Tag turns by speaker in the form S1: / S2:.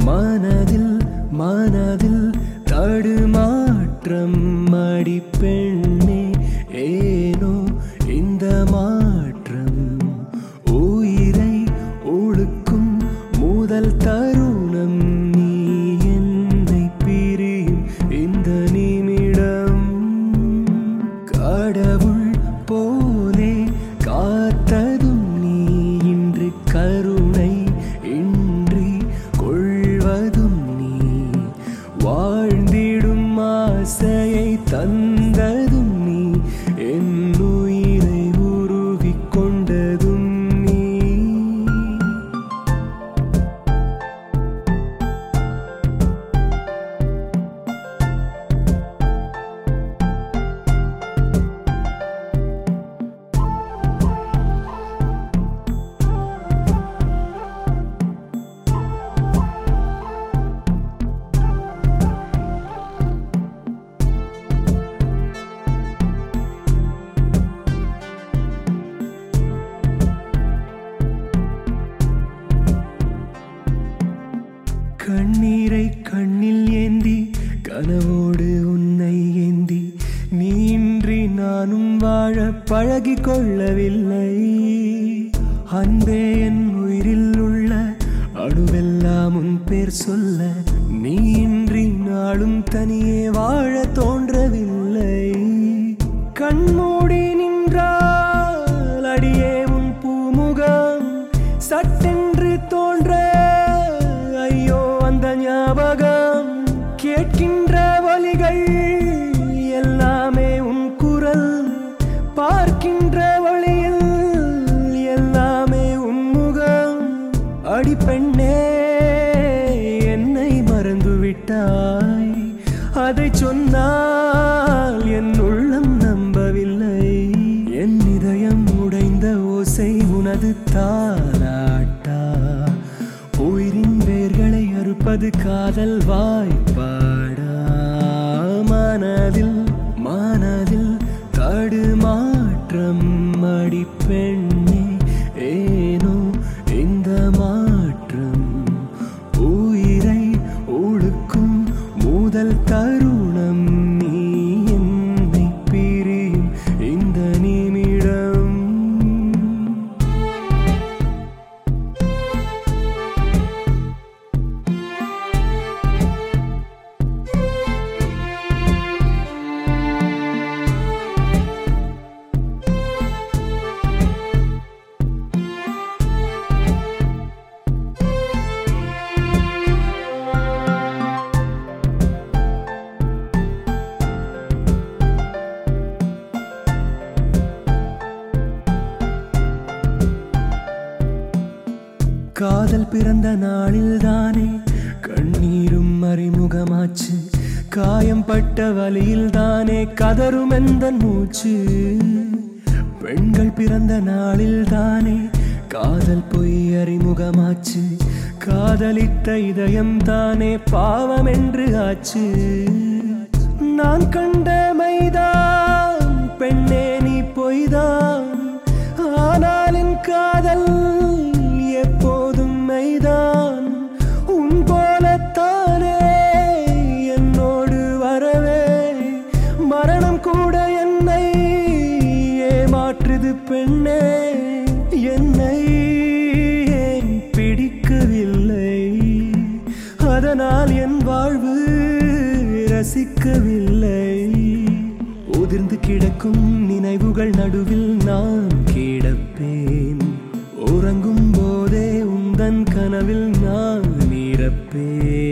S1: மனதில் மனதில் தடுமாற்றம் மடிப்பெண்ணே ஏனோ இந்த மாற்றம் உயிரை ஒழுக்கும் முதல் தருணம் நீ என்னை பிரியும் இந்த நிமிடம் கடவுள் போலே காத்ததும் நீ இன்று கருணை இன்றி கொள்வதும் நீ வாழ்ந்திடும் ஆசையை தந்ததும் நீ என் உயிரை உருகிக் கொண்டதும் நீ கண்ணீரை கண்ணில் ஏந்தி கனவோடு உன்னை ஏந்தி நீ இன்றி நானும் வாழ பழகிக் கொள்ளவில்லை அன்பே என் உயிரில் உள்ள அணுவெல்லாம் உன் பேர் சொல்ல நீ இன்றி நாளும் தனியே வாழ தோன்றவில்லை கண்மூடி நின்றால் அடியே உன் பூமுகம் சட்டென்று தோன்ற அந்த ஞாபகம் கேட்கின்ற வழிகள் எல்லாமே உன் குரல் பார்க்கின்ற வழியில் எல்லாமே உன் முகம் அடிப்பெண்ணே என்னை மறந்து விட்டாய் அதை சொன்னால் என் உள்ளம் நம்பவில்லை என் இதயம் உடைந்த ஓசை உனது தாலாட்டா உயிரின் வேர்களை அறுப்பது காதல் வாய்ப்பாடா மனதில் மனதில் தடுமாற்றம் மடிப்பெண்ணே ஏனோ இந்த மாற்றம் உயிரை ஒழுக்கும் முதல் தருணம் நீ என்னை பிரியும் இந்த நிமிடம் காதல் பிறந்த நாளில் தானே கண்ணீரும் அறிமுகமாச்சு காயம் பட்ட வலியில் தானே கதரும் எந்த மூச்சு பெண்கள் பிறந்த நாளில் தானே காதல் பொய் அறிமுகமாச்சு காதலித்த இதயம் தானே பாவம் என்று ஆச்சு நான் கண்ட மைதான் பெண்ணே நீ பொய்தான் ஆனால் என் காதல் எப்போதும் மைதான் உன் போலத்தானே என்னோடு வரவே மரணம் கூட என்னை ஏமாற்றுது பெண்ணே என்னை ஏன் பிடிக்கவில்லை அதனால் என் வாழ்வு ரசிக்கவில்லை உதிர்ந்து கிடக்கும் நினைவுகள் நடுவில் நான் கிடப்பேன் உறங்கும் போதே உந்தன் கனவில் நான் இறப்பேன்